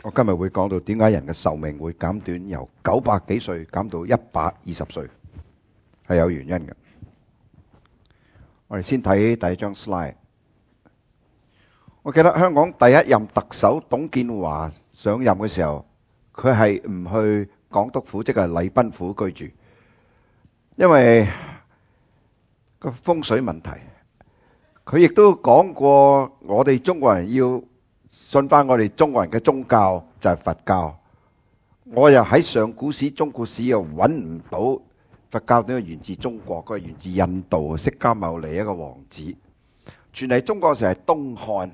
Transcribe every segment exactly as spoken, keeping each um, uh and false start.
我今日會講到點解人嘅壽命會減短，由九百幾歲減到一百二十歲，係有原因嘅。我哋先睇第一張 slide。我記得香港第一任特首董建華上任嘅時候，佢係唔去港督府，即係禮賓府居住，因為個風水問題。佢亦都講過，我哋中國人要信翻我哋中國人嘅宗教，就係佛教。我又喺上古史、中古史又揾唔到佛教點解源自中國，佢係源自印度，釋迦牟尼一個王子。傳嚟中國時係東漢，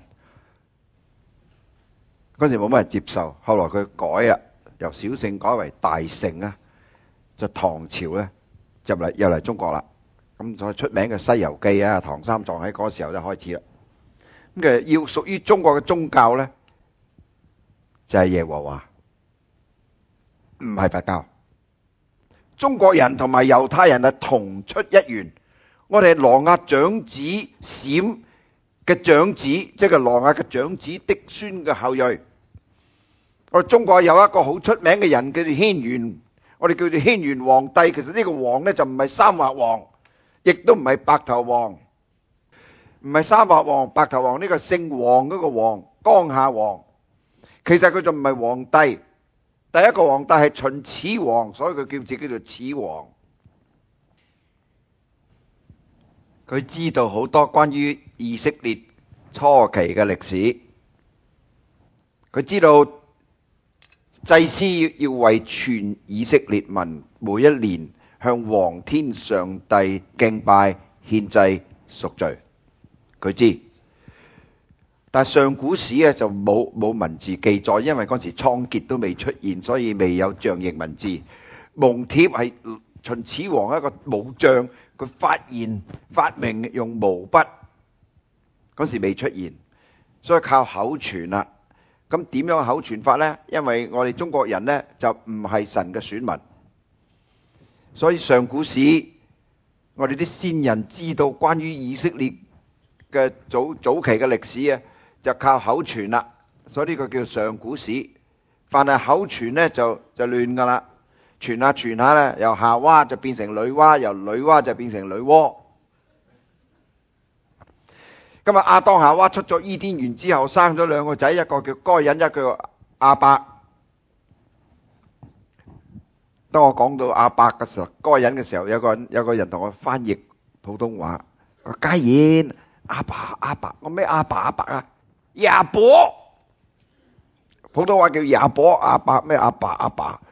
嗰時冇乜人接受，後來佢改啊，由小乘改為大乘啊，就唐朝咧入嚟又嚟中國啦。咁再出名嘅《西遊記》啊，唐三藏喺嗰時候就開始啦。咁嘅要屬於中國嘅宗教咧，就係耶和華，唔係佛教。中國人同埋猶太人係同出一源，我哋係挪亞長子閃嘅長子，即係挪亞嘅長子嫡孫嘅後裔。我哋中國有一個好出名嘅人叫做軒轅，我哋叫做軒轅皇帝。其實呢個王咧就唔係三畫王，亦都唔係白頭王，唔係三畫王、白頭王，呢個姓王嗰個王，江夏王。其實佢就唔係皇帝，第一個皇帝係秦始皇，所以佢叫自己叫做始皇。佢知道好多關於以色列初期嘅歷史，佢知道祭司要要為全以色列民每一年向皇天上帝敬拜獻祭贖罪，佢知。但係上古史咧就冇冇文字記載，因為嗰時倉頡都未出現，所以未有象形文字。蒙帖係秦始皇一個武將，佢發現發明用毛筆，嗰時未出現，所以靠口傳啦。咁點樣口傳法呢？因為我哋中國人呢就唔係神嘅選民，所以上古史我哋啲先人知道關於以色列嘅早早期嘅歷史啊，就靠口傳啦。所以呢個叫上古史。凡係口傳呢就就亂噶啦，傳下傳下呢，由夏娃就變成女媧，由女媧就變成女媧。今日亞當夏娃出咗伊甸園之後，生咗兩個仔，一個叫該隱，一個叫亞伯。當我講到亞伯嘅時候，該隱嘅時候，有個人有個人同我翻譯普通話，我該隱亞伯亞伯，我咩亞伯亞伯啊？亞伯，普通話叫亞伯亞伯，咩亞伯亞伯？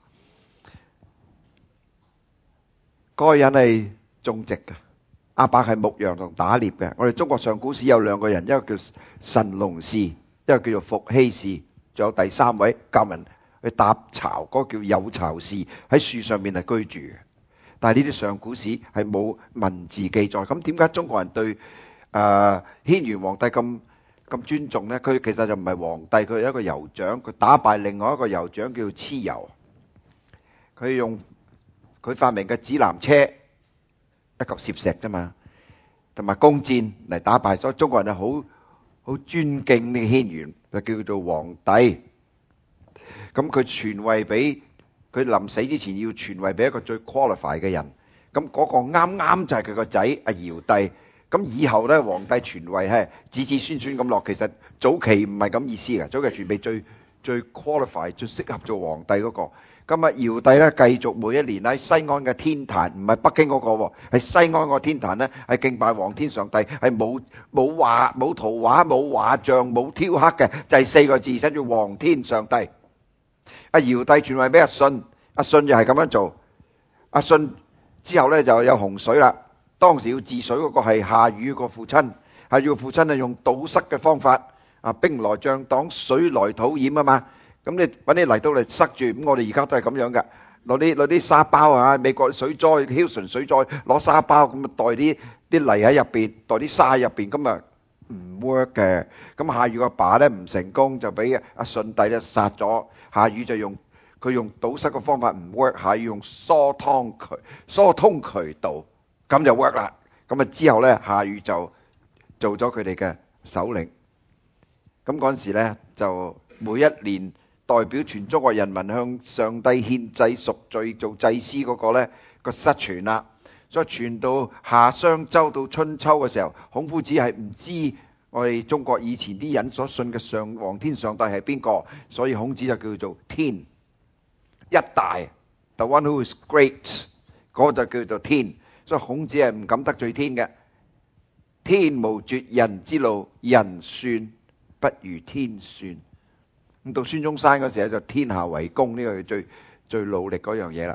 該隱係種植嘅。亞伯係牧羊同打獵嘅。我哋中國上古史有兩個人，一個叫神農氏，一個叫做伏羲氏，仲有第三位教人去搭巢，嗰個叫有巢氏，喺樹上面係居住嘅。但係呢啲上古史係冇文字記載。咁點解中國人對誒軒轅皇帝咁咁尊重呢？佢其實就唔係皇帝，佢係一個酋長，佢打敗另外一個酋長叫做蚩尤。佢用佢發明嘅指南車，一嚿攝石啫嘛，同埋弓箭嚟打敗，所以中國人係好好尊敬呢個軒轅，就叫做皇帝。咁佢傳位俾佢臨死之前要傳位俾一個最 qualify 嘅人，咁嗰個啱啱就係佢個仔阿堯帝。咁以後咧皇帝傳位係子子孫孫咁落，其實早期唔係咁意思嘅，早期傳俾最最 qualify 最適合做皇帝嗰個。咁啊，堯帝咧繼續每一年喺西安嘅天壇，唔係北京嗰個喎，係西安個天壇咧，係敬拜皇天上帝，係冇冇畫冇圖畫冇畫像冇雕刻嘅，就係四個字寫住皇天上帝。阿堯帝傳位俾阿舜，阿舜就係咁樣做。阿舜之後咧就有洪水啦，當時要治水嗰個係夏禹個父親，夏禹個父親係用堵塞嘅方法，啊兵來將擋，水來土掩啊嘛。咁你揾啲泥到嚟塞住，咁我哋而家都係咁樣噶，攞啲攞啲沙包啊，美國水災、Houston 水災，攞沙包咁啊袋啲啲泥喺入邊，袋啲沙喺入邊，咁啊唔 work 嘅。咁夏禹個爸咧唔成功，就俾阿舜帝咧殺咗。夏禹就用佢用堵塞嘅方法唔 work， 夏禹用疏通渠疏通渠道，咁就 work 啦。咁啊之後咧，夏禹就做咗佢哋嘅首領。咁嗰陣時咧就每一年代表全中國人民向上帝獻祭贖罪做祭司嗰個呢個失傳啦。所以傳到夏商周到春秋嘅時候，孔夫子係唔知我哋中國以前啲人所信嘅上皇天上帝係邊個，所以孔子就叫做天一大 ，the one who is great， 嗰個就叫做天。所以孔子係唔敢得罪天嘅。天無絕人之路，人算不如天算。咁到孫中山嗰時候就天下為公，呢個係最最努力嗰樣嘢啦。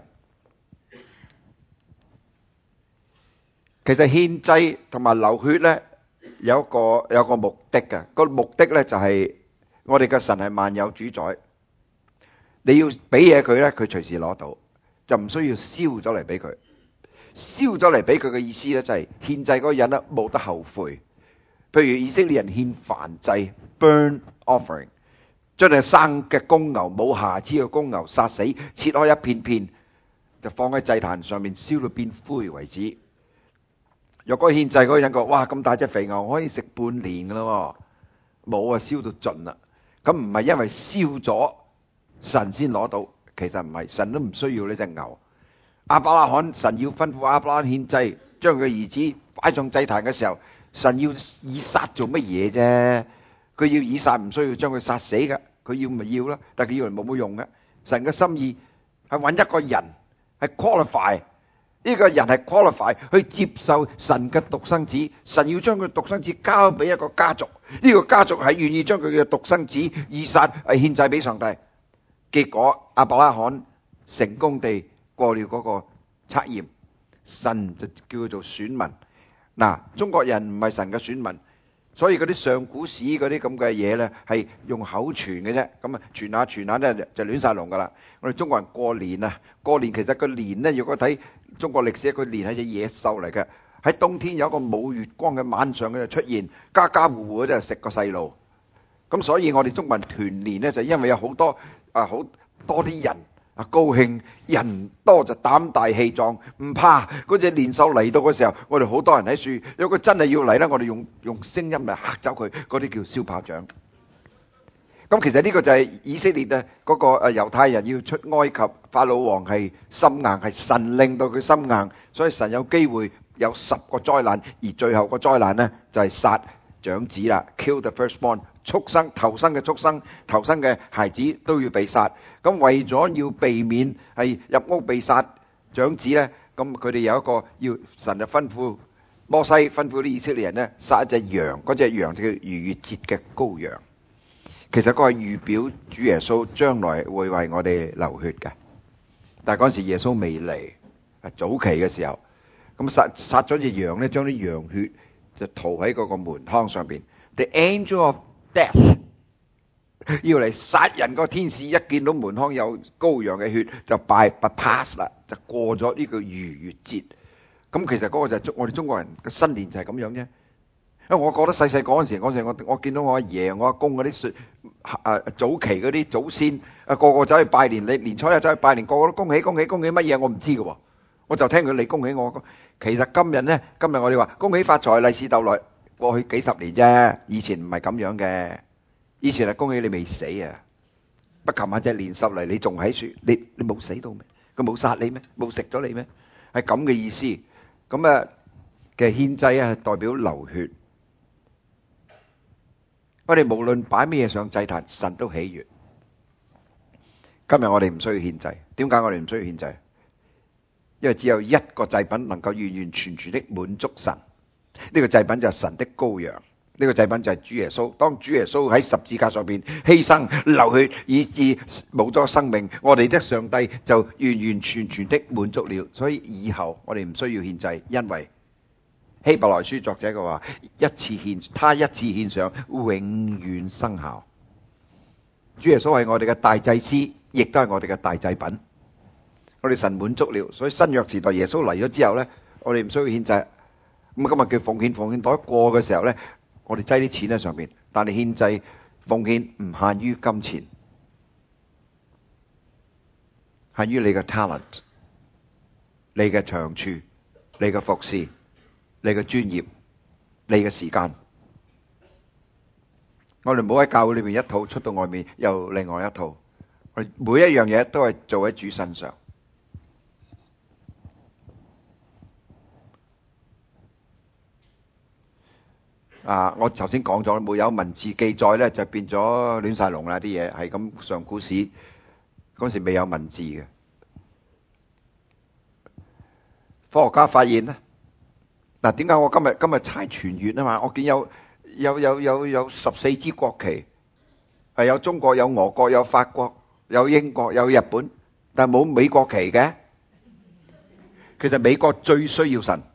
其實獻祭同埋流血呢，有一個有一個目的嘅，個目的呢就係我哋嘅神係萬有主宰，你要俾嘢佢呢，佢隨時攞到，就唔需要燒咗嚟俾佢。燒咗嚟俾佢嘅意思呢，就係獻祭嗰個人呢冇得後悔。譬如以色列人獻燔祭 burnt offering， 將隻生嘅公牛冇瑕疵嘅公牛殺死，切開一片片，就放喺祭壇上面燒到變灰為止。若果獻祭嗰個人講：哇，咁大隻肥牛可以食半年噶啦，冇啊，燒到盡啦。咁唔係因為燒咗神先攞到，其實唔係，神都唔需要呢隻牛。亞伯拉罕，神要吩咐亞伯拉罕獻祭，將佢嘅兒子擺上祭壇嘅時候，神要以撒做乜嘢啫？佢要以撒唔需要將佢殺死嘅，佢要咪要啦，但係佢要嚟冇冇用嘅。神嘅心意係揾一個人係 qualify。呢個人係 qualify 去接受神嘅獨生子，神要將佢獨生子交俾一個家族，呢個家族係願意將佢嘅獨生子以撒係獻祭俾上帝。結果亞伯拉罕成功地過了嗰個測驗，神就叫佢做選民。嗱，中國人唔係神嘅選民，所以嗰啲上古史嗰啲咁嘅嘢呢係用口傳嘅啫，咁啊傳下傳下呢就亂晒龍噶啦。我哋中國人過年啊，過年其實個年呢，如果睇中國歷史，佢年係隻野獸嚟嘅。喺冬天有一個冇月光嘅晚上，佢就出現，家家戶戶都係食個細路。咁所以我哋中國人團年呢，就因為有好多啊好多啲人啊高興，人多就膽大氣壯，唔怕嗰隻年獸嚟到嘅時候，我哋好多人喺樹。如果佢真係要嚟呢，我哋用用聲音嚟嚇走佢，嗰啲叫燒炮仗。咁其實呢個就係以色列啊嗰個誒猶太人要出埃及，法老王係心硬，係神令到佢心硬，所以神有機會有十個災難，而最後個災難呢就係殺長子啦 ，kill the firstborn， 畜生頭生嘅畜生，頭生嘅孩子都要被殺。咁為咗要避免係入屋被殺長子呢，咁佢哋有一個要神就吩咐摩西吩咐啲以色列人呢殺一隻羊，嗰隻羊就叫逾越節嘅羔羊。其實嗰個係預表主耶穌將來會為我哋流血嘅，但係嗰陣時耶穌未嚟，係早期嘅時候，咁殺殺咗隻羊咧，將啲羊血就塗喺嗰個門框上邊。The angel of death 要嚟殺人個天使，一見到門框有羔羊嘅血，就 by pass 啦，就過咗呢個逾越節。咁其實嗰個就係我哋中國人嘅新年就係咁樣啫。因為我覺得細細個嗰陣時，嗰陣時我我見到我阿爺、我阿公嗰啲啊早期嗰啲祖先啊，個個走去拜年，你年初一走去拜年，個個都恭喜恭喜恭喜乜嘢，我唔知嘅喎，我就聽佢你恭喜我。其實今日呢，今日我哋話恭喜發財、利是逗來，過去幾十年啫，以前唔係咁樣嘅，以前係恭喜你未死啊！不琴晚隻年獸嚟，你仲喺樹，你你冇死到咩？佢冇殺你咩？冇食咗你咩？係咁嘅意思。咁啊嘅獻祭啊，係代表流血。我哋無論擺咩嘢上祭壇，神都喜悅。今日我哋唔需要獻祭，點解我哋唔需要獻祭？因為只有一個祭品能夠完完全全的滿足神，呢個祭品就係神的羔羊，呢個祭品就係主耶穌。當主耶穌喺十字架上邊犧牲流血，以致冇咗生命，我哋的上帝就完完全全的滿足了。所以以後我哋唔需要獻祭，因為希伯來書作者嘅話，一次獻，他一次獻上，永遠生效。主耶穌係我哋嘅大祭司，亦都係我哋嘅大祭品。我哋神滿足了，所以新約時代耶穌嚟咗之後呢，我哋唔需要獻祭。咁今日叫奉獻，奉獻袋過嘅時候呢，我哋擠啲錢喺上邊。但係獻祭奉獻唔限於金錢，限於你嘅 talent、你嘅長處、你嘅服侍、你嘅專業、你嘅時間。我哋唔好喺教會裏面一套，出到外面又另外一套。 我哋每一樣嘢都係做喺主身上。啊！我頭先講咗，沒有文字記載咧，就變咗亂晒龍啦！啲嘢係咁上古史嗰時未有文字嘅。科學家發現咧，嗱，點解我今日今日猜全月啊嘛？我見有有有有有十四支國旗，係有中國、有俄國、有法國、有英國、有日本，但係冇美國旗嘅。其實美國最需要神。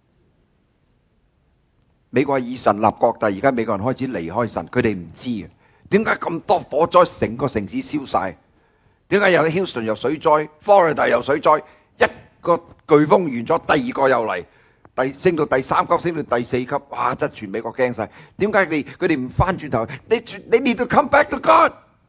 美國係以神立國，但係而家美國人開始離開神，佢哋唔知啊。點解咁多火災，成個城市燒晒？點解有 Houston 又水災，Florida 又水災？一個颶風完咗，第二個又嚟，第升到第三級，升到第四級，哇！真係全美國驚晒。點解你佢哋唔翻轉頭？你你 need to come back to God。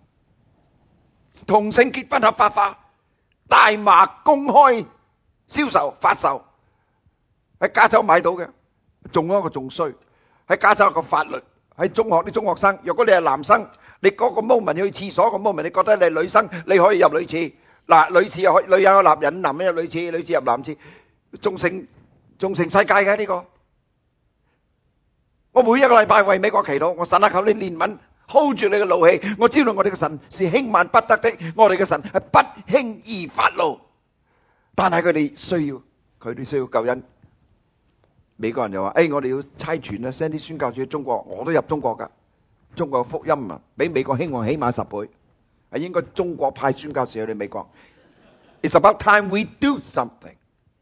同性結婚合法化，大麻公開銷售發售，喺加州買到嘅。仲有一個仲衰，喺加州有個法律，喺中學啲中學生，如果你係男生，你嗰個 moment 去廁所個 moment，你覺得你係女生，你可以入女廁。嗱，女廁又可以，女人有男人，男人入女廁，女廁入男廁，仲成仲成世界嘅呢個。我每一個禮拜為美國祈禱，我神啊，求你憐憫 ，hold 住你嘅怒氣。我知道我哋嘅神是輕慢不得的，我哋嘅神係不輕易發怒，但係佢哋需要，佢哋需要救恩。美國人就話：誒，我哋要差傳啊 ，send 啲宣教士去中國，我都入中國㗎。中國嘅福音啊，比美國興旺起碼十倍，係應該中國派宣教士去美國。It's about time we do something。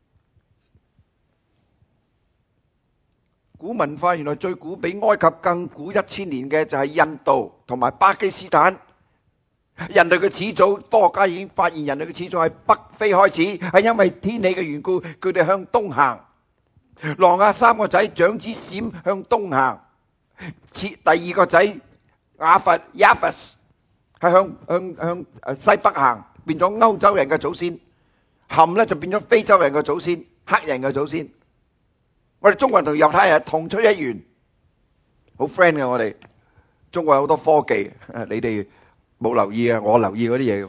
古文化原來最古，比埃及更古一千年嘅就係印度同埋巴基斯坦。人類嘅始祖，科學家已經發現人類嘅始祖係北非開始，係因為天氣嘅緣故，佢哋向東行。挪亞三個仔，長子閃向東行，第二個仔雅弗雅弗斯係向向向誒西北行，變咗歐洲人嘅祖先。含咧就變咗非洲人嘅祖先，黑人嘅祖先。我哋中國人同猶太人同出一源，好 friend 嘅我哋。中國有好多科技，你哋冇留意啊，我留意嗰啲嘢。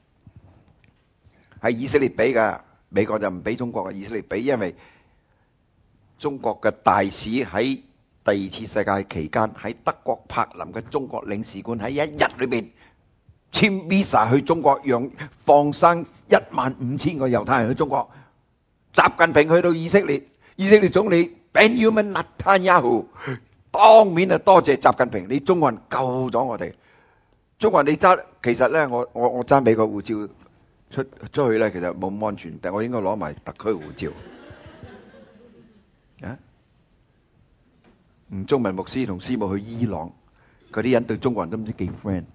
係以色列俾噶，美國就唔俾中國嘅，以色列俾，因為中國嘅大使喺第二次世界期間喺德國柏林嘅中國領事館喺一日裏邊簽 visa 去中國，讓放生一萬五千個猶太人去中國。習近平去到以色列，以色列總理 Benjamin Netanyahu 當面啊多謝習近平，你中國人救咗我哋。中國人你揸，其實咧我我我揸美國護照出出去咧，其實冇咁安全，但係我應該攞埋特區護照。啊！吳宗文牧師同師母去伊朗，嗰啲人對中國人都唔知幾 friend。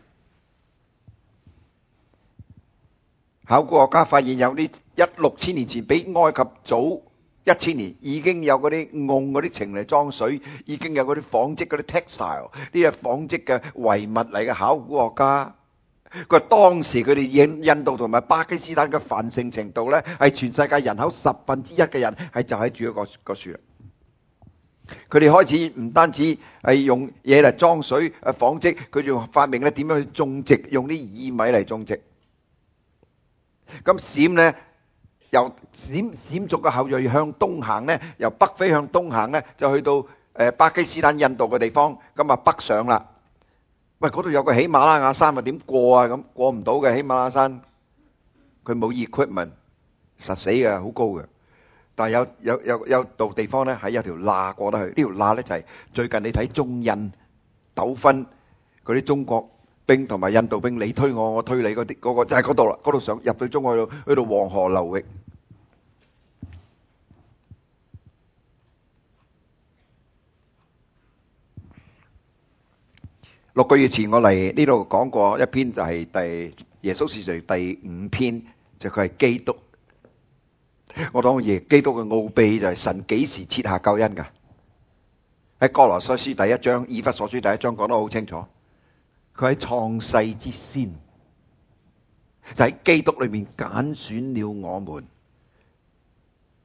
考古學家發現有啲一六千年前比埃及早一千年已經有嗰啲甕嗰啲埕嚟裝水，已經有嗰啲紡織嗰啲 textile 呢啲係紡織嘅遺物嚟嘅。考古學家佢話當時佢哋印印度同埋巴基斯坦嘅繁盛程度咧，係全世界人口十分之一嘅人係就喺住一個個樹啦。佢哋開始唔單止係用嘢嚟裝水誒紡織，佢仲發明咧點樣去種植，用啲薏米嚟種植。咁閃咧，由閃閃族嘅後裔向東行咧，由北非向東行咧，就去到誒巴基斯坦、印度嘅地方，咁啊北上啦。喂，嗰度有個喜馬拉雅山啊，點過啊？咁過唔到嘅喜馬拉雅山，佢冇 equipment，實死嘅，好高嘅。但係有有有有度地方咧，係有條罅過得去。呢條罅咧就係最近你睇中印糾紛嗰啲中國兵同埋印度兵，你推我，我推你嗰啲嗰個就係嗰度啦。嗰度上入到中國去到去到黃河流域。六個月前我嚟呢度講過一篇，就係第耶穌是誰第五篇，就佢係基督。我講耶基督嘅奧秘就係神幾時設下救恩噶？喺哥羅西書第一章、以弗所書第一章講得好清楚，佢喺創世之先，就喺基督裏面揀選了我們。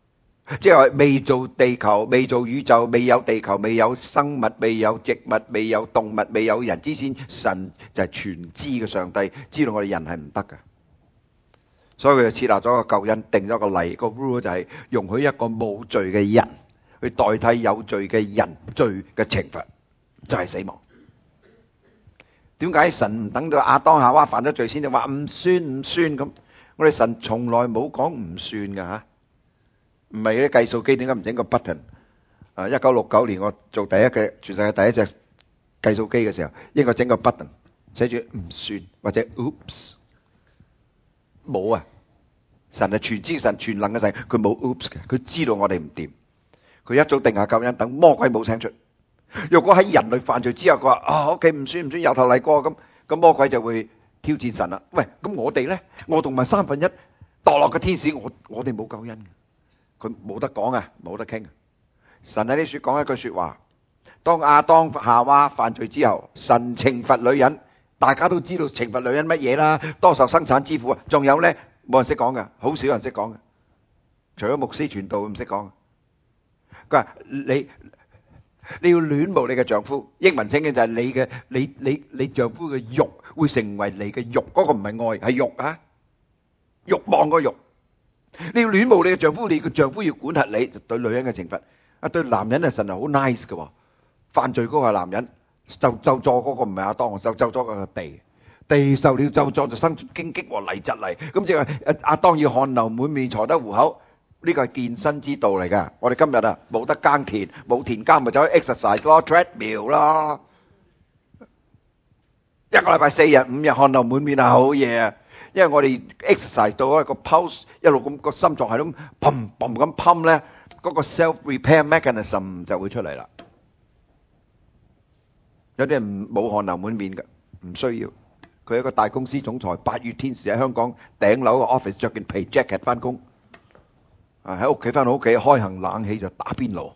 即係話未做地球、未做宇宙、未有地球、未有生物、未有植物、未有動物、未有人之前，神就係全知嘅上帝，知道我哋人係唔得嘅，所以佢就設立咗個救恩，定咗個例，個 rule 就係容許一個冇罪嘅人去代替有罪嘅人罪嘅懲罰，就係死亡。點解神唔等到亞當夏娃犯咗罪先就話唔算唔算咁？我哋神從來冇講唔算㗎吓。唔係啲計數機，點解唔整個 button？ 啊，一九六九年我做第一嘅全世界第一隻計數機嘅時候，應該整個 button 寫住唔算或者 oops， 冇啊！神係全知神全能嘅神，佢冇 oops 嘅，佢知道我哋唔掂，佢一早定下救恩，等魔鬼冇聲出。若果喺人類犯罪之後，佢話啊 OK 唔算唔算，由頭嚟過咁，咁魔鬼就會挑戰神啦。喂，咁我哋咧，我同埋三分一墮落嘅天使，我我哋冇救恩嘅。佢冇得講啊，冇得傾。神喺呢處講一句說話：當亞當夏娃犯罪之後，神懲罰女人，大家都知道懲罰女人乜嘢啦，多受生產之苦啊。仲有咧，冇人識講嘅，好少人識講嘅，除咗牧師傳道唔識講。佢話你你要戀慕你嘅丈夫，英文聖經就係你嘅你你你丈夫嘅肉會成為你嘅肉，嗰個唔係愛，係肉啊，欲望個肉。你要戀慕你嘅丈夫，你嘅丈夫要管轄你，對女人嘅懲罰。啊，對男人啊，神係好 nice 嘅，犯罪嗰個係男人，就咒詛嗰個唔係亞當，就咒詛嗰個地，地受了咒詛就生出荊棘和蒺藜嚟。咁即係亞當要汗流滿面才得糊口，呢個係健身之道嚟噶。我哋今日啊冇得耕田，冇田耕咪走去 exercise 咯 treadmill 咯，一個禮拜四日五日汗流滿面係好嘢啊！因為我哋 exercise 到一個 pulse 一路咁個心臟係咁砰砰咁砰咧，嗰個 self repair mechanism 就會出嚟啦。有啲人冇汗流滿面嘅，唔需要。佢係一個大公司總裁，八月天使喺香港頂樓個 office 着件皮 jacket 翻工，啊喺屋企翻到屋企開行冷氣就打邊爐。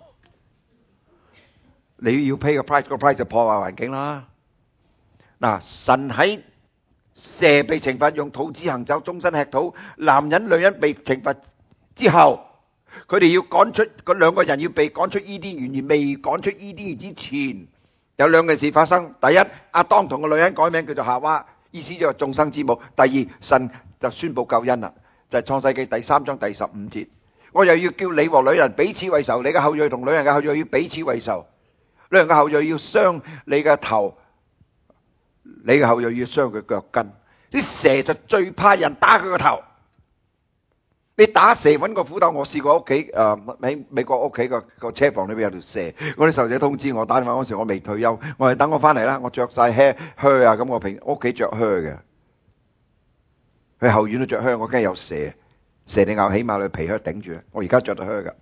你要 pay 個 price，個 price 就破壞環境啦。嗱，神喺蛇被懲罰用肚子行走，終身吃土。男人女人被懲罰之後，佢哋要趕出嗰兩個人要被趕出伊甸園，而未趕出伊甸園之前，有兩件事發生。第一，亞當同個女人改名叫做夏娃，意思就係眾生之母。第二，神就宣布救恩啦，就係創世記第三章第十五節。我又要叫你和女人彼此為仇，你嘅後裔同女人嘅後裔要彼此為仇。女人嘅後裔要傷你嘅頭，你嘅後裔要傷佢腳跟。啲蛇就最怕人打佢個頭。你打蛇揾個斧頭，我試過屋企誒喺美國屋企個個車房裏邊有條蛇。我啲細路仔通知我，打電話嗰時我未退休，我係等我翻嚟啦，我着晒靴靴啊，咁我平屋企着靴嘅，去後院都着靴，我驚有蛇，蛇你咬起碼你皮靴頂住。我而家着到靴噶，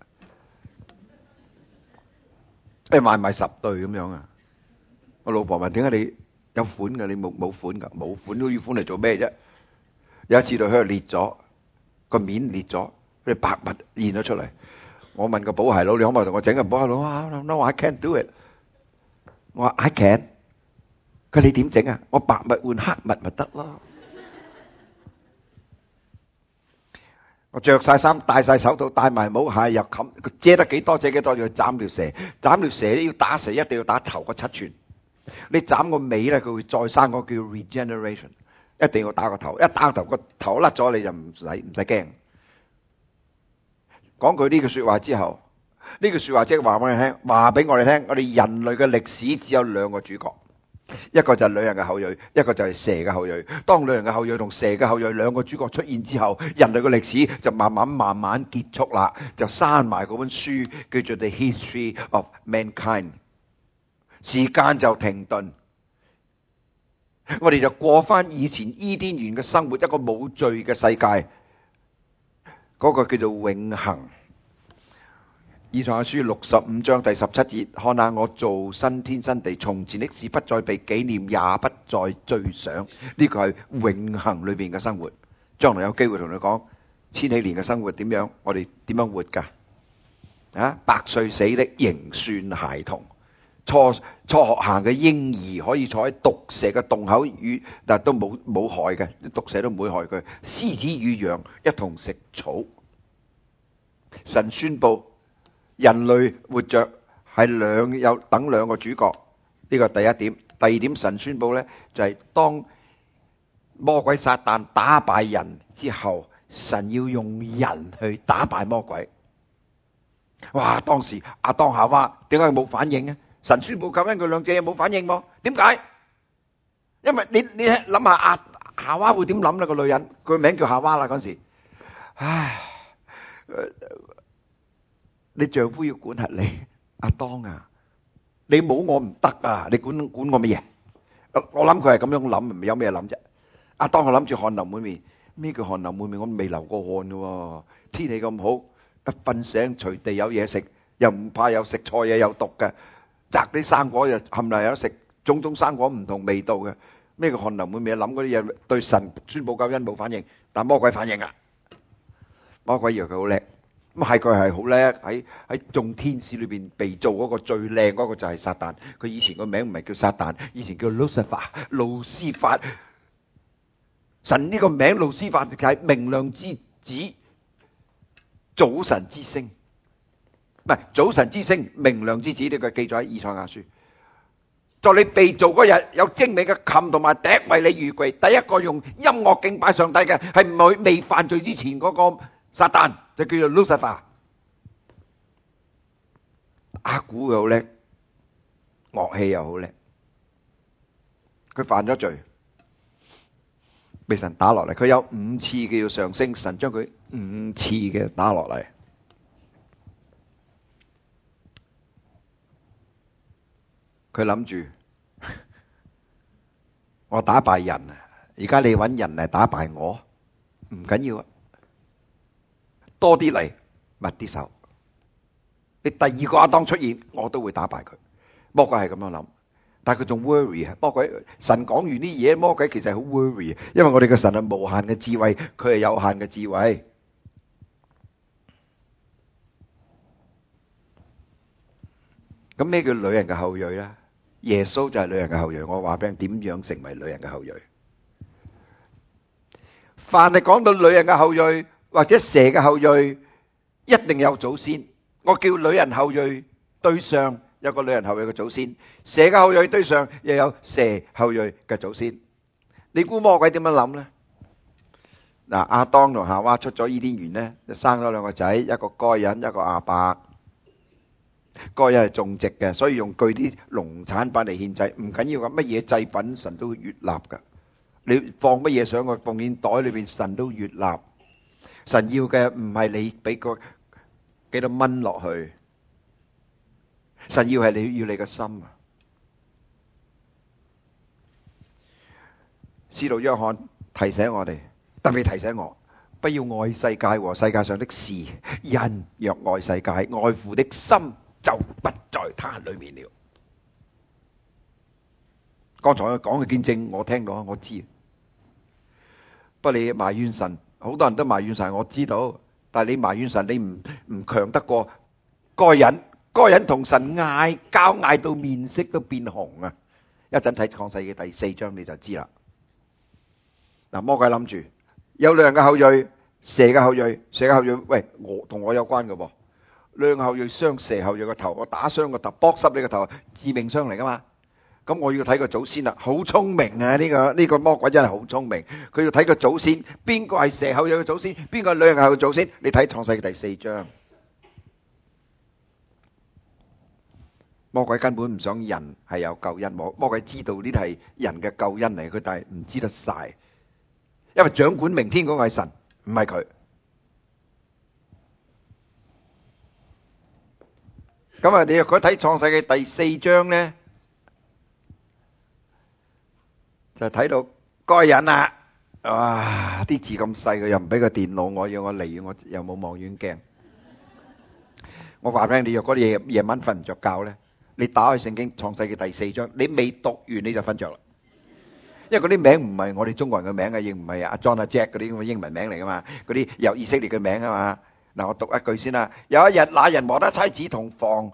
誒買唔買十對咁樣啊？我老婆問點解你有款嘅，你冇冇款噶？冇款都要款嚟做咩啫？有一次對靴裂咗。個面裂咗，佢白物現咗出嚟。我問個保鞋佬，你可唔可以同我整個保鞋佬啊 ？No, I can't do it。我話 I can。佢你點整啊？我白物換黑物咪得咯。我着晒衫，戴晒手套，戴埋帽，係又冚，佢遮得幾多遮幾多，要斬條蛇。斬條蛇咧要打蛇，一定要打頭個七寸。你斬個尾咧，佢會再生個叫 regeneration。一定要打個頭，一打個頭個頭甩咗你就唔使唔使驚。講句呢句說話之後，呢句說話即係話俾我哋聽，話俾我哋聽，我哋人類嘅歷史只有兩個主角，一個就係女人嘅後裔，一個就係蛇嘅後裔。當女人嘅後裔同蛇嘅後裔兩個主角出現之後，人類嘅歷史就慢慢慢慢結束啦，就閂埋嗰本書叫做 The History of Mankind， 時間就停頓。我哋就過翻以前伊甸園嘅生活，一個冇罪嘅世界，嗰個叫做永恆。以賽亞書六十五章第十七節，看下我做新天新地，從前的事不再被紀念，也不再追想。呢個係永恆裏邊嘅生活。將來有機會同你講千禧年嘅生活點樣，我哋點樣活噶？啊，百歲死的仍算孩童。初初學行嘅嬰兒可以坐喺毒蛇嘅洞口與，但都冇冇害嘅，啲毒蛇都唔會害佢。獅子與羊一同食草。 神宣布人類活着係兩有等兩個主角，呢個第一點。第二點，神宣布咧就係當魔鬼撒旦打敗人之後，神要用人去打敗魔鬼。哇！當時亞當夏娃點解冇反應啊？神宣布救恩，佢兩者冇反應喎？點解？因為你你諗下亞夏娃會點諗咧？個女人佢名叫夏娃啦嗰時，唉，你丈夫要管轄你，亞當啊，你冇我唔得啊！你管管我乜嘢？我諗佢係咁樣諗，唔係有咩諗啫？亞當我諗住汗流滿面，咩叫汗流滿面？我未流過汗噶喎，天氣咁好。一瞓醒隨地有嘢食，又唔怕有食錯嘢有毒嘅，摘啲生果又冚唪唥有得食，種種生果唔同味道嘅，咩叫汗流滿面？諗嗰啲嘢對神宣布救恩冇反應，但魔鬼反應啊！魔鬼以為佢好叻，咁係佢係好叻，喺喺眾天使裏邊被造嗰個最靚嗰個就係撒旦，佢以前個名唔係叫撒旦，以前叫 Lucifer 路斯法。神呢個名路斯法係明亮之子。早晨之星，唔係早晨之星，明亮之子，呢個記載喺以賽亞書。在你被造嗰日，有精美嘅琴同埋笛為你預備。第一個用音樂敬拜上帝嘅係未未犯罪之前嗰個撒旦，就叫做 Lucifer。打鼓又好叻，樂器又好叻。佢犯咗罪，被神打落嚟。佢有五次嘅要上升，神將佢五次嘅打落嚟。佢諗住我打敗人啊，而家你搵人嚟打敗我，唔緊要啊，多啲嚟，密啲手。你第二個亞當出現，我都會打敗佢。魔鬼係咁樣諗。但係佢仲 worry 啊！魔鬼神講完啲嘢，魔鬼其實係好 worry，因為我哋嘅神係無限嘅智慧，佢係有限嘅智慧。咁咩叫女人嘅後裔咧？耶穌就係女人嘅後裔。我話俾你點樣成為女人嘅後裔。凡係講到女人嘅後裔或者蛇嘅後裔，一定有祖先。我叫女人後裔對上。有個女人後裔嘅祖先，蛇嘅後裔堆上又有蛇後裔嘅祖先。你估魔鬼點樣諗呢？嗱，亞當同夏娃出咗伊甸園呢，就生咗兩個仔，一個該隱，一個亞伯。該隱係種植嘅，所以用具啲農產品嚟獻祭，唔緊要噶，乜嘢祭品神都悅納噶。你放乜嘢上個奉獻袋裏邊，神都悅納。神要嘅唔係你俾個幾多蚊落去。神要係你要你嘅心啊！使徒約翰提醒我哋，特別提醒我，不要愛世界和世界上的事。人若愛世界，愛父的心就不在他裏面了。剛才我講嘅見證，我聽到，我知。不過你埋怨神，好多人都埋怨神，我知道。但係你埋怨神，你唔唔強得過該隱。該人同神嗌交，嗌到面色都變紅啊！一陣睇創世記第四章你就知啦。嗱，魔鬼諗住有女人嘅後裔，蛇嘅後裔，蛇嘅後裔，喂，我同我有關嘅噃。女人嘅後裔傷蛇後裔個頭，我打傷個頭，剝濕你個頭，致命傷嚟噶嘛？咁我要睇個祖先啦，好聰明啊！呢個呢個魔鬼真係好聰明，佢要睇個祖先，邊個係蛇後裔嘅祖先，邊個係女人嘅後裔嘅祖先？你睇創世記第四章。魔鬼根本唔想人係有救恩，魔魔鬼知道呢啲係人嘅救恩嚟，佢但係唔知得晒，因為掌管明天嗰個係神，唔係佢。咁啊，你若果睇創世記第四章咧，就睇到該隱啦，哇！啲字咁細，佢又唔俾個電腦我，要我離遠，我又冇望遠鏡。我話俾你，你若果夜夜晚瞓唔着覺咧，你打開聖經創世記第四章，你未讀完你就瞓着啦。因為嗰啲名唔係我哋中國人嘅名啊，亦唔係阿 John 阿 Jack 嗰啲咁嘅英文名嚟噶嘛，嗰啲有以色列嘅名啊嘛。嗱，我讀一句先啦。有一日，那人和他妻子同房，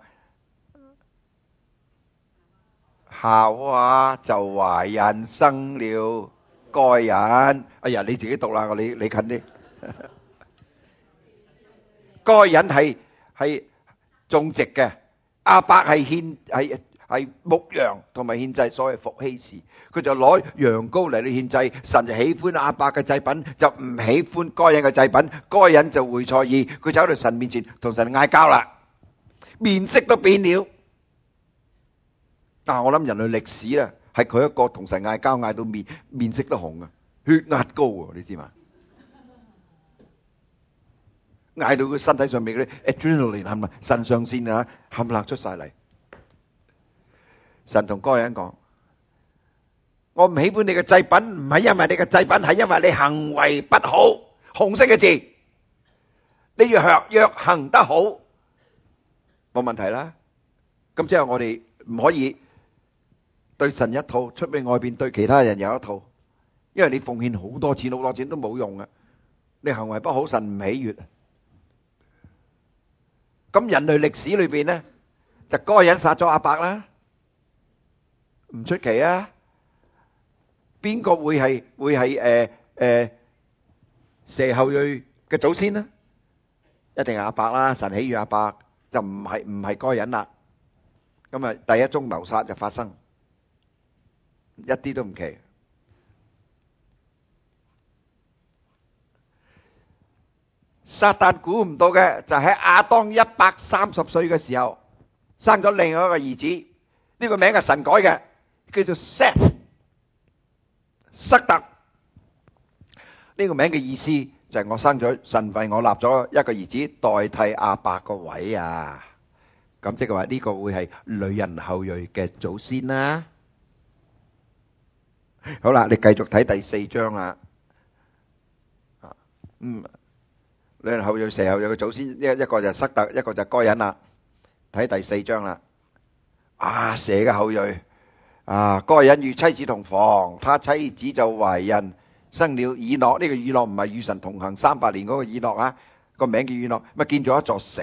夏娃就懷孕生了該隱。哎呀，你自己讀啦，我你你近啲。 該隱係係種植嘅，亞伯係獻係係牧羊同埋獻祭，所謂伏希時，佢就攞羊羔嚟到獻祭。神就喜歡亞伯嘅祭品，就唔喜歡該隱嘅祭品。該隱就會錯意，佢走到神面前同神嗌交啦，面色都變了。但係我諗人類歷史咧，係佢一個同神嗌交，嗌到面面色都紅啊，血壓高啊，你知嘛？嗌到佢身體上面嗰啲 adrenaline 係咪腎上腺啊，冚唪唥出晒嚟。神同該隱講：我唔喜歡你嘅祭品，唔係因為你嘅祭品，係因為你行為不好。紅色嘅字，你若若行得好，冇問題啦。咁之後我哋唔可以對神一套，出面外邊對其他人有一套，因為你奉獻好多錢好多錢都冇用啊。你行為不好，神唔喜悅。咁人類歷史裏邊咧，就該隱殺咗亞伯啦。唔出奇啊！邊個會係會係誒誒蛇後裔嘅祖先呢？一定係亞伯啦！神喜悅亞伯，就唔係唔係該隱啦。咁啊，第一宗謀殺就發生，一啲都唔奇。撒旦估唔到嘅就喺亞當一百三十歲嘅時候，生咗另外一個兒子，呢個名係神改嘅。叫做 Seth 塞特，呢個名嘅意思就係我生咗，神為我立咗一個兒子代替亞伯個位啊！咁即係話呢個會係女人後裔嘅祖先啦。好啦，你繼續睇第四章啦。啊，嗯，女人後裔、蛇後裔嘅祖先，一一個就係塞特，一個就係該隱啦。睇第四章啦。啊，蛇嘅後裔。啊！該隱與妻子同房，他妻子就懷孕，生了以諾。呢個以諾唔係與神同行三百年嗰個以諾啊，個名叫以諾。咪建咗一座城。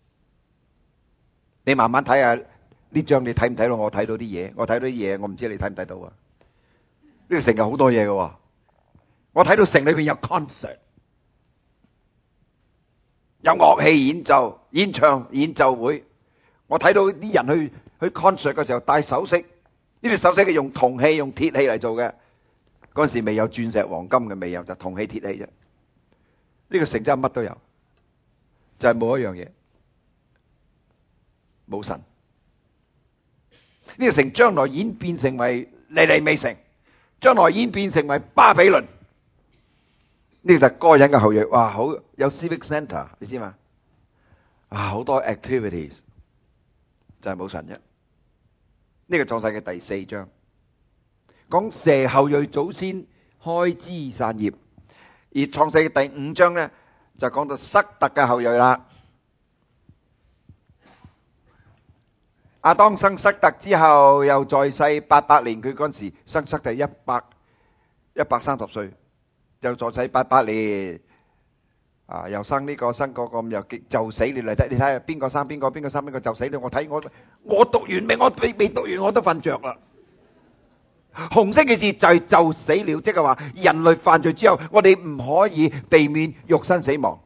你慢慢睇下呢章，你睇唔睇到？我睇到啲嘢，我睇到啲嘢，我唔知你睇唔睇到啊？呢個城有好多嘢嘅，我睇到城裏邊有 concert， 有樂器演奏、演唱、演奏會。我睇到啲人去去 concert 嘅時候戴首飾。呢啲首飾係用銅器、用鐵器嚟做嘅。嗰陣時未有鑽石、黃金嘅，未有，就銅器、鐵器啫。呢個城真係乜都有，就係冇一樣嘢，冇神。呢個城將來演變成為尼尼微城，將來演變成為巴比倫。呢個就係該隱嘅後裔。哇，好有 civic centre，你知嘛？啊，好多 activities，就係冇神啫。呢個創世嘅第四章講蛇後裔祖先開枝散葉，而創世嘅第五章呢就講到塞特嘅後裔啦。亞當生塞特之後，又在世八百年。佢嗰陣時生塞特一百一百三十歲，又在世八百年。啊！又生呢個生嗰個咁，又就死你嚟睇，你睇下邊個生邊個，邊個生邊個就死你。我睇我我讀完未？我未未讀完我都瞓着啦。紅色嘅字就係就死了，即係話人類犯罪之後，我哋唔可以避免肉身死亡。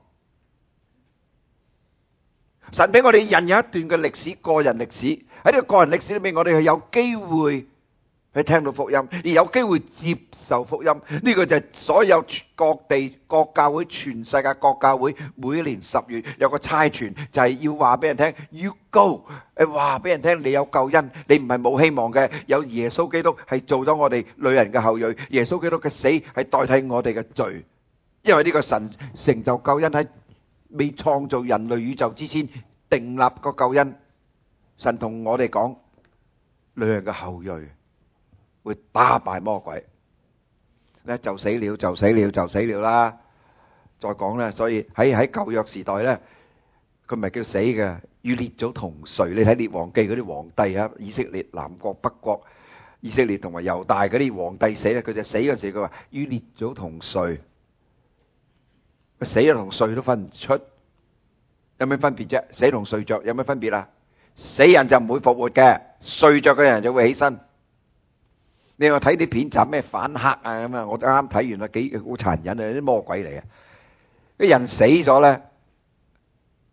神俾我哋人有一段嘅歷史，個人歷史。喺呢個個人歷史裏面，我哋係有機會去聽到福音，而有機會接受福音。呢個就係所有各地各教會，全世界各教會每年十月有個差傳，就係要話俾人聽，You go，誒話俾人聽你有救恩，你唔係冇希望嘅。有耶穌基督係做咗我哋女人嘅後裔，耶穌基督嘅死係代替我哋嘅罪，因為呢個神成就救恩喺未創造人類宇宙之前訂立個救恩。神同我哋講，女人嘅後裔會打敗魔鬼，咧就死了就死了就死了啦。再講咧，所以喺喺舊約時代咧，佢唔係叫死嘅，與列祖同睡。你睇列王記嗰啲皇帝啊，以色列南國北國，以色列同埋猶大嗰啲皇帝死咧，佢就死嗰時佢話與列祖同睡。佢死咗同睡都分唔出，有咩分別啫？死同睡着有咩分別啊？死人就唔會復活嘅，睡着嘅人就會起身。你話睇啲片集咩反黑啊咁啊？我啱啱睇完啦，幾好殘忍啊！啲魔鬼嚟嘅，啲人死咗咧，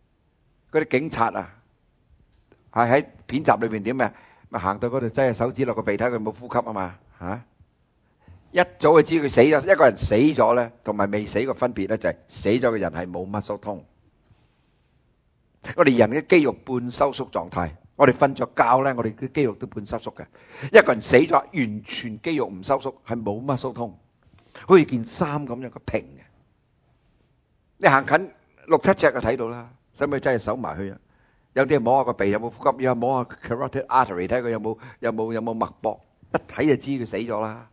嗰啲警察啊，係喺片集裏邊點啊？咪行到嗰度，擠隻手指落個鼻睇佢冇呼吸啊嘛嚇！一早就知佢死咗。一個人死咗咧，同埋未死個分別咧就係死咗嘅人係冇muscle tone。我哋人嘅肌肉半收縮狀態，我哋瞓着覺咧，我哋啲肌肉都半收縮嘅。一個人死咗，完全肌肉唔收縮，係冇muscle tone，好似件衫咁樣嘅平嘅。你行近六七隻就睇到啦，使唔使真係手埋去啊？有啲摸下個鼻有冇呼吸，有摸下 carotid artery 睇佢有冇有冇有冇脈搏，一睇就知佢死咗啦。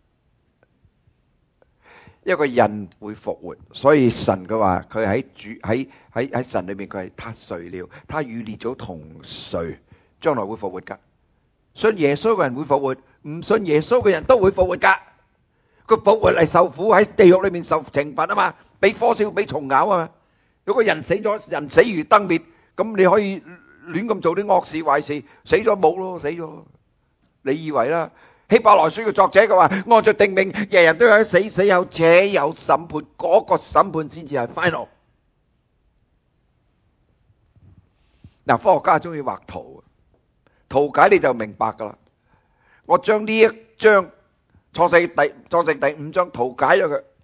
一個人會復活，所以神嘅話佢喺主喺喺喺神裏面，佢係他睡了，他與列祖同睡，將來會復活噶。信耶穌嘅人會復活，唔信耶穌嘅人都會復活噶。個復活係受苦喺地獄裏面受懲罰啊嘛，俾火燒俾蟲咬啊嘛。如果人死咗，人死如燈滅，咁你可以亂咁做啲惡事壞事，死咗冇咯，死咗。你以為啦？希伯來書嘅作者佢話，按照定命，人人都有死，死後且有審判，嗰個審判先至係 final。嗱，科學家中意畫圖，圖解你就明白噶啦。我將呢一章創世第創世第五章圖解咗佢。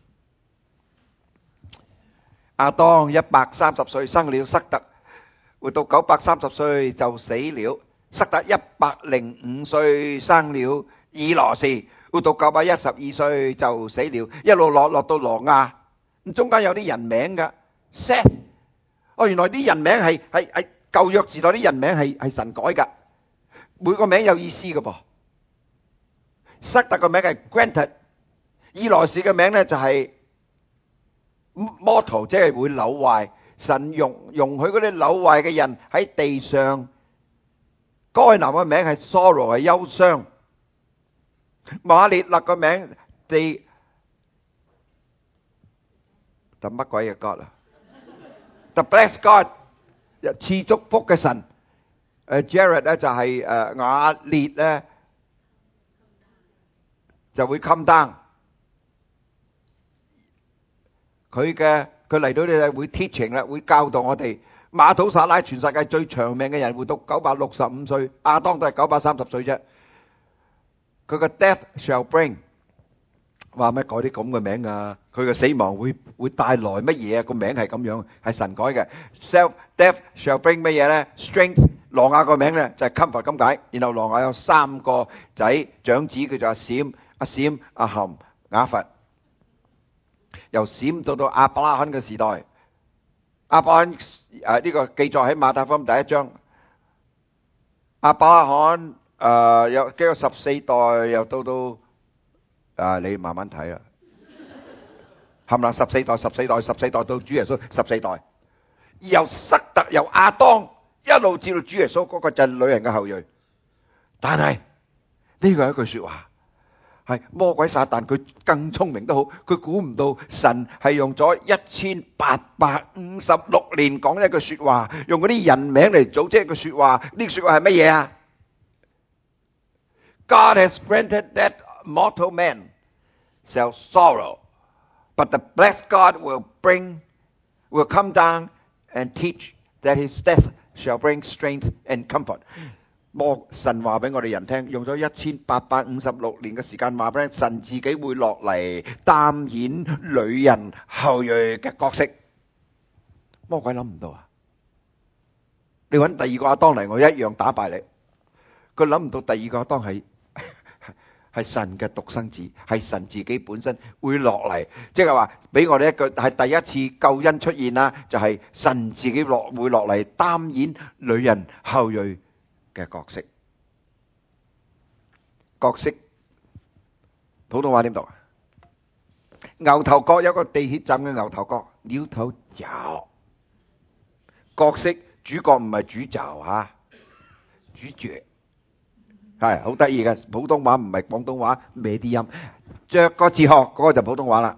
亞當一百三十歲生了塞特，活到九百三十歲就死了。塞特一百零五歲生了以羅士，活到九百一十二歲就死了，一路落落到挪亞。咁中間有啲人名噶 ，Seth。哦，原來啲人名係係係舊約時代啲人名係係神改噶，每個名有意思噶噃。塞特個名係 Granted， 以羅士嘅名咧就係 Mortal， 即係會朽壞。神容容許嗰啲朽壞嘅人喺地上。該男嘅名係 Sorrow， 係憂傷。馬列勒個名地特乜鬼嘅 God 啊 ？The blessed God， 賜祝福嘅神。誒 Jared 咧就係誒雅列咧就會 come down。佢嘅佢嚟到呢度會 teaching 啦，會教導我哋。馬土撒拉全世界最長命嘅人活到九百六十五歲，亞當都係九百三十歲啫。佢個 death shall bring， 話咩改啲咁嘅名啊？佢嘅死亡會會帶來乜嘢啊？個名係咁樣，係神改嘅。self death shall bring 乜嘢咧 ？strength。挪亞個名咧就係 comfort 咁解。然後挪亞有三個仔，長子叫做阿閃、阿閃、阿含、雅弗。由閃到到亞伯拉罕嘅時代。亞伯拉罕誒呢個記載喺馬太福音第一章。亞伯拉罕誒有幾個十四代，又到到啊，你慢慢睇啊，係咪啊？十四代、十四代、十四代到主耶穌十四代，由塞特由亞當一路至到主耶穌，嗰個就係女人嘅後裔。但係呢個係一句說話。係魔鬼撒旦佢更聰明都好，佢估唔到神係用咗一千八百五十六年講一句說話，用嗰啲人名嚟組織一句說話。呢句說話係乜嘢啊？ God has granted that mortal man shall sorrow, but the blessed God will bring, will come down and teach that his death shall bring strength and comfort。魔神話俾我哋人聽，用咗一千八百五十六年嘅時間話俾神自己會落嚟擔演女人後裔嘅角色。魔鬼諗唔到啊！你揾第二個亞當嚟，我一樣打敗你。佢諗唔到第二個亞當係係神嘅獨生子，係神自己本身會落嚟，即係話俾我哋一句係第一次救恩出現啦，就係神自己落會落嚟擔演女人後裔嘅角色。角色普通話點讀啊？牛頭角有個地鐵站嘅牛頭角，鳥頭角。角色主角唔係主角吓，主角係好得意嘅。普通話唔係廣東話，歪啲音，着個字學嗰個就普通話啦。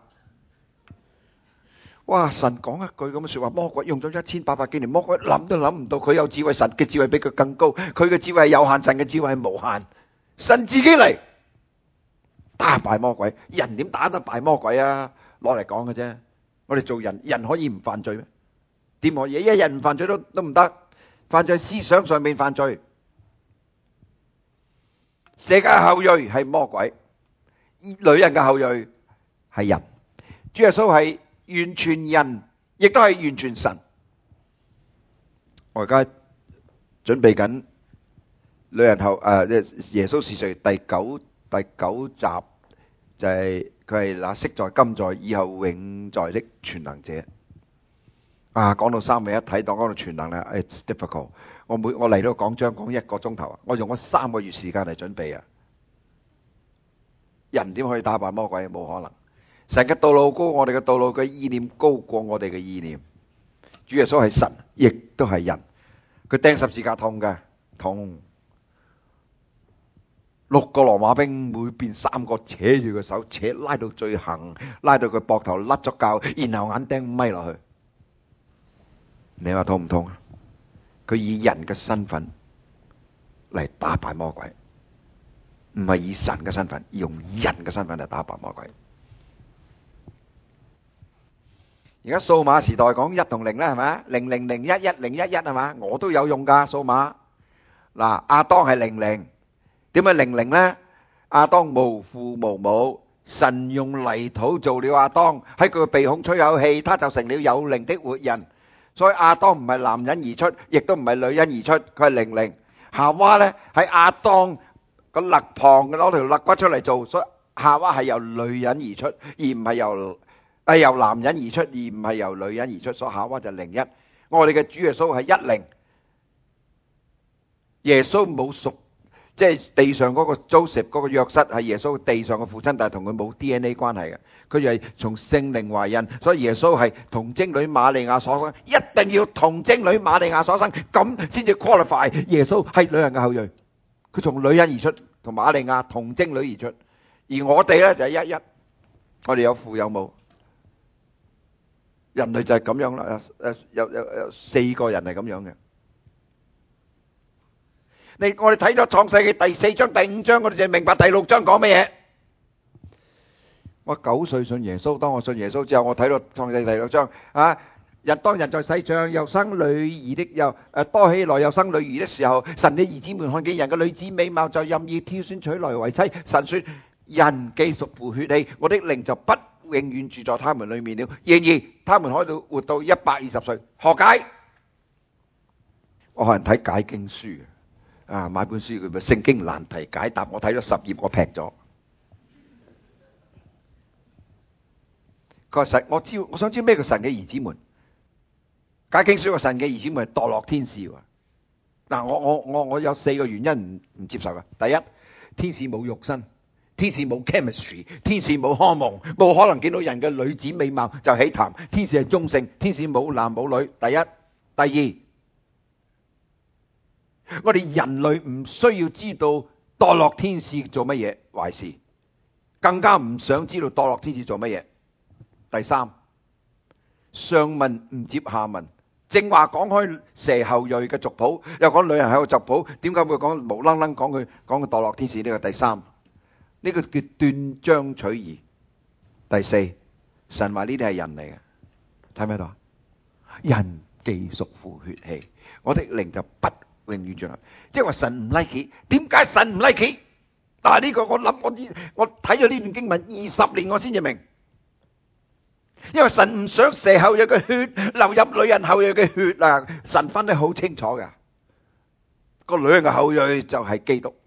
哇！神講一句咁嘅說話，魔鬼用咗一千八百幾年，魔鬼諗都諗唔到，佢有智慧，神嘅智慧比佢更高，佢嘅智慧係有限，神嘅智慧係無限。神自己嚟打敗魔鬼，人點打得敗魔鬼啊？攞嚟講嘅啫。我哋做人，人可以唔犯罪咩？ 任何嘢一日唔犯罪都都唔得。犯罪思想上面犯罪，蛇嘅後裔係魔鬼，女人嘅後裔係人。主耶穌係完全人，亦都係完全神。我而家準備緊女人後誒耶穌是誰第九第九集，就係佢係那昔在今在以後永在的全能者。啊，講到三位一體，當講到全能咧 ，it's difficult。我每我嚟到講章講一個鐘頭啊，我用咗三個月時間嚟準備啊。人點可以打敗魔鬼？冇可能。神嘅道路高過我哋嘅道路，嘅意念高過我哋嘅意念。主耶穌係神，亦都係人。佢釘十字架痛嘅，痛。六個羅馬兵每邊三個扯住佢手，扯拉到最行，拉到佢膊頭甩咗臼，然後眼釘咪落去。你話痛唔痛啊？佢以人嘅身份嚟打敗魔鬼，唔係以神嘅身份，而用人嘅身份嚟打敗魔鬼。而家數碼時代講一同零啦，係咪？零零零一一零一一係嘛？我都有用噶數碼。嗱，亞當係零零，點解零零咧？亞當無父無母，神用泥土做了亞當，喺佢嘅鼻孔吹口氣，他就成了有靈的活人。所以亞當唔係男人而出，亦都唔係女人而出，佢係零零。夏娃咧喺亞當個肋旁攞條肋骨出嚟做，所以夏娃係由女人而出，而唔係由係由男人而出，而唔係由女人而出。所以夏娃就零一。我哋嘅主耶穌係一零。耶穌冇屬，即係地上嗰個 Joseph 嗰個約瑟係耶穌地上嘅父親，但係同佢冇 D N A 關係嘅。佢就係從聖靈懷孕，所以耶穌係童貞女瑪利亞所生，一定要童貞女瑪利亞所生，咁先至 qualify。耶穌係女人嘅後裔，佢從女人而出，同瑪利亞童貞女而出。而我哋咧就係一一，我哋有父有母，人類就係咁樣啦。誒誒，有有有四個人係咁樣嘅。你我哋睇咗創世記第四章第五章，我哋就明白第六章講乜嘢。我九歲信耶穌，當我信耶穌之後，我睇到創世記第六章啊，人當人在世上又生女兒的又誒多起來又生女兒的時候，神的兒子們看見人嘅女子美貌，就任意挑選娶來為妻。神說：人既屬乎血氣，我的靈就不永遠住在他們裏面了。然而他們可以活到一百二十歲。何解？我學人睇解經書啊，買本書叫《聖經難題解答》，我睇咗十頁，我劈咗。佢話神，我知，我想知咩叫神嘅兒子們？解經書話神嘅兒子們係墮落天使喎。嗱，我我我我有四個原因唔唔接受嘅。第一，天使冇肉身，天使冇 chemistry， 天使冇荷爾蒙，冇可能見到人嘅女子美貌就起談。天使係中性，天使冇男冇女。第一，第二，我哋人類唔需要知道墮落天使做乜嘢壞事，更加唔想知道墮落天使做乜嘢。第三，上文唔接下文，正話講開蛇後裔嘅族譜，又講女人喺個族譜，點解會講無楞楞講佢講佢墮落天使呢？個第三，呢個叫斷章取義。第四，神話呢啲係人嚟嘅，睇唔睇到啊？人既屬乎血氣，我的靈就不永遠住。即係話神唔 like， 點解神唔 like？ 但係呢個我諗我我睇咗呢段經文二十年，我先至明。因為神唔想蛇後裔嘅血流入女人後裔嘅血啊！神分得好清楚嘅，個女人嘅後裔就係基督。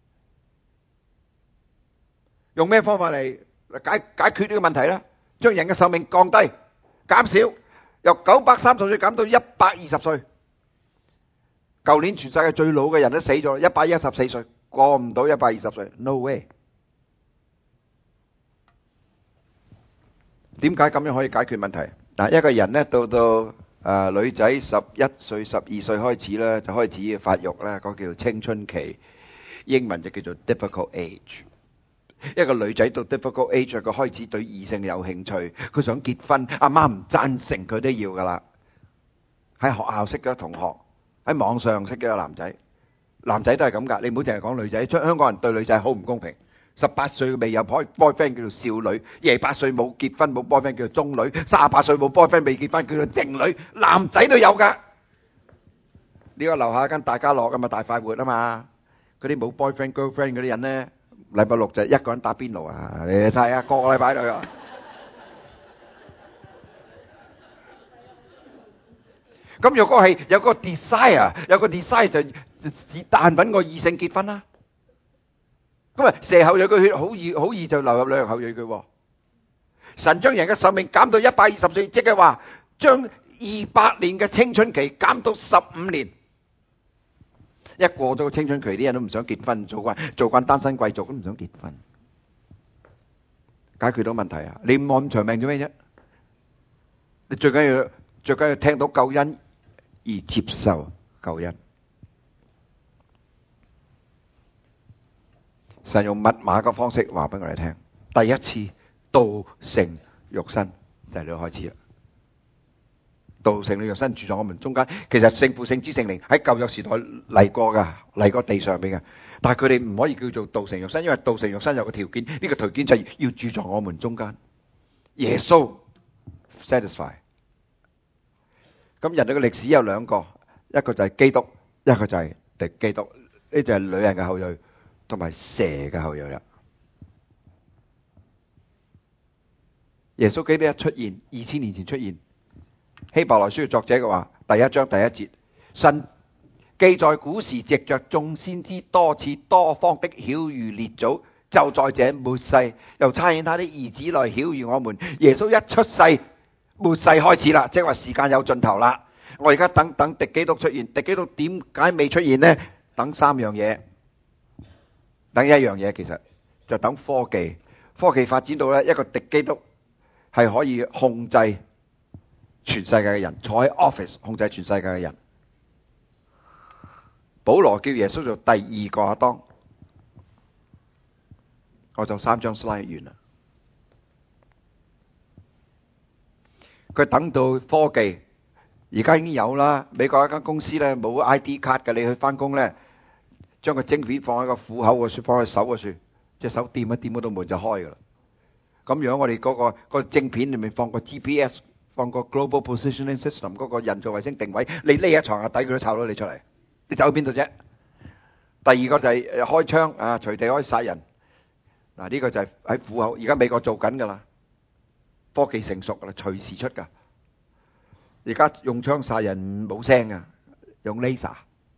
用咩方法嚟解解決呢個問題咧？將人嘅壽命降低、減少，由九百三十歲減到一百二十歲。舊年全世界最老嘅人都死咗，一百一十四歲，過唔到一百二十歲 ，no way。點解咁樣可以解決問題？嗱，一個人咧到到誒女仔十一歲、十二歲開始咧，就開始發育啦，嗰個叫青春期，英文就叫做 difficult age。一個女仔到 difficult age，佢開始對異性有興趣，佢想結婚，阿媽唔贊成佢都要噶啦。喺學校識嘅同學，喺網上識嘅男仔，男仔都係咁噶。你唔好淨係講女仔，香港人對女仔好唔公平。 十八歲未有 boy boyfriend 叫做少女，廿八歲冇結婚冇 boyfriend 叫做中女，三十八歲冇 boyfriend 未結婚叫做剩女，男仔都有㗎。呢個樓下間大家樂啊嘛，大快活啊嘛，嗰啲冇 boyfriend girlfriend 嗰啲人咧，禮拜六就一個人打邊爐啊！你睇下個個禮拜都有。咁若果係有個 desire， 有個 desire 就是但揾個異性結婚啦。咁啊，蛇後裔個血好易好易就流入兩樣後裔嘅喎。神將人嘅壽命減到一百二十歲，即係話將二百年嘅青春期減到十五年。一過咗個青春期，啲人都唔想結婚，做慣做慣單身貴族都唔想結婚。解決到問題啊！你唔愛咁長命做咩啫？你最緊要最緊要聽到救恩而接受救恩。神用密碼嘅方式話俾我哋聽，第一次道成肉身就係呢個開始啦。道成肉身住在我們中間，其實聖父、聖子、聖靈喺舊約時代嚟過噶，嚟過地上邊嘅，但係佢哋唔可以叫做道成肉身，因為道成肉身有個條件，呢個條件就係要住在我們中間。耶穌 satisfy。咁人類嘅歷史有兩個，一個就係基督，一個就係敵基督，呢就係女人嘅後裔同埋蛇嘅後裔啦。耶穌基督一出現，二千年前出現。希伯來書嘅作者嘅話，第一章第一節，神記在古時藉着眾先知多次多方的曉諭列祖，就在這末世又差遣他的兒子來曉諭我們。耶穌一出世，末世開始啦，即係話時間有盡頭啦。我而家等等敵基督出現，敵基督點解未出現呢？等三樣嘢，等一樣嘢，其實就等科技，科技發展到咧一個敵基督係可以控制全世界嘅人，坐喺 office 控制全世界嘅人。保羅叫耶穌做第二個亞當，我就三張 slide 完啦。佢等到科技，而家已經有啦。美國一間公司咧冇 I D 卡嘅，你去翻工咧，將個晶片放喺個虎口個處，放喺手個處，隻手掂一掂嗰道門就開噶啦。咁樣我哋嗰個嗰個晶片裏面放個 G P S。放個 Global Positioning System 嗰個人造衛星定位，你匿喺床下底佢都抄到你出嚟，你走去邊度啫？第二個就係開槍啊，隨地可以殺人。嗱，呢個就係喺虎口，而家美國做緊噶啦，科技成熟噶啦，隨時出噶。而家用槍殺人冇聲啊，用 laser。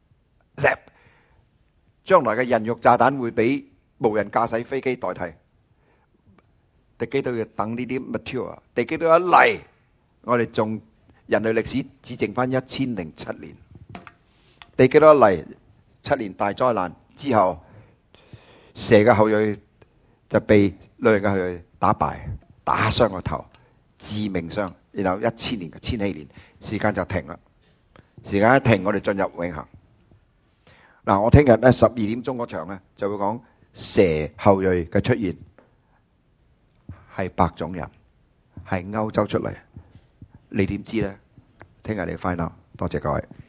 將來嘅人肉炸彈會俾無人駕駛飛機代替。敵基督要等呢啲 material，敵基督一嚟。我哋仲人類歷史只剩翻一千零七年，敵基督一嚟，七年大災難之後，蛇嘅後裔就被女人嘅後裔打敗，打傷個頭，致命傷，然後一千年嘅千禧年，時間就停啦。時間一停，我哋進入永恆。嗱，我聽日咧十二點鐘嗰場咧就會講蛇後裔嘅出現，係白種人，係歐洲出嚟。你點知呢？聽日你 find out。多謝各位。